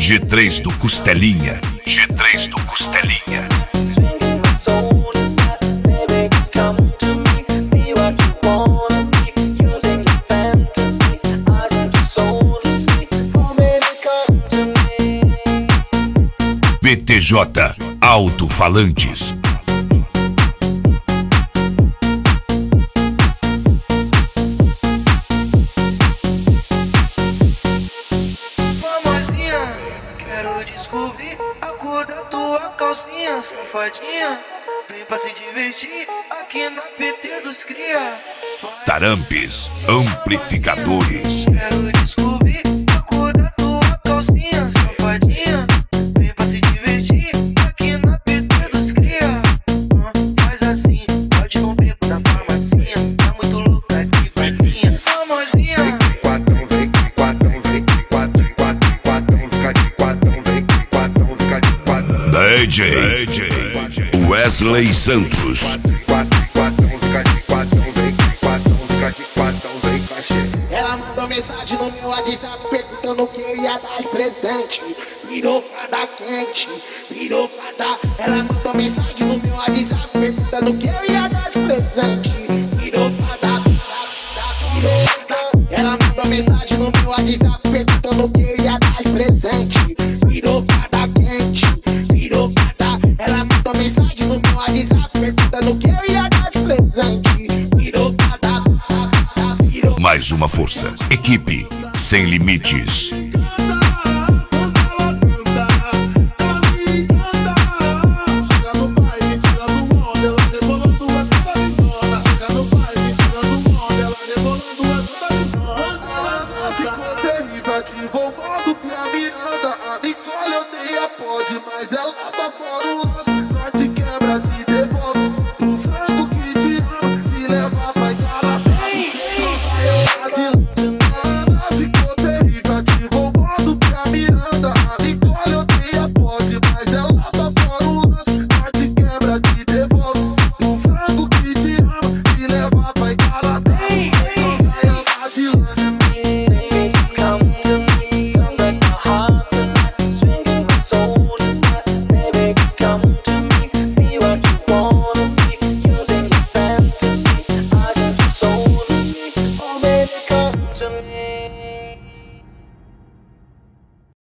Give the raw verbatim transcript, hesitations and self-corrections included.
G três do Costelinha. G três do Costelinha. V T J Alto-Falantes. Famosinha, quero descobrir a cor da tua calcinha, safadinha. Vem pra se divertir aqui na P T dos cria. Tarampes Amplificadores. Quero descobrir a cor da tua calcinha, safadinha. Vem pra se divertir aqui na P T dos cria. Ah, faz assim, pode um beco da farmacinha. Tá muito louca aqui, vai minha. Famosinha. D J Wesley Santos. Ela mandou mensagem no meu WhatsApp perguntando o que eu ia dar de presente. Virou pra dar quente, virou pra dar. Ela mandou mensagem no meu WhatsApp perguntando o que eu ia dar de presente. Virou pra dar, virou pra dar. Ela mandou mensagem no meu WhatsApp perguntando o que eu ia dar de presente. Virou pra dar quente, virou pra dar. Ela mandou mensagem no meu WhatsApp perguntando o que eu ia dar de presente. Virou pra dar, virou. Mais uma força. Equipe sem limites. Advogado pra Miranda, a Nicole odeia pode, mas ela tá fora o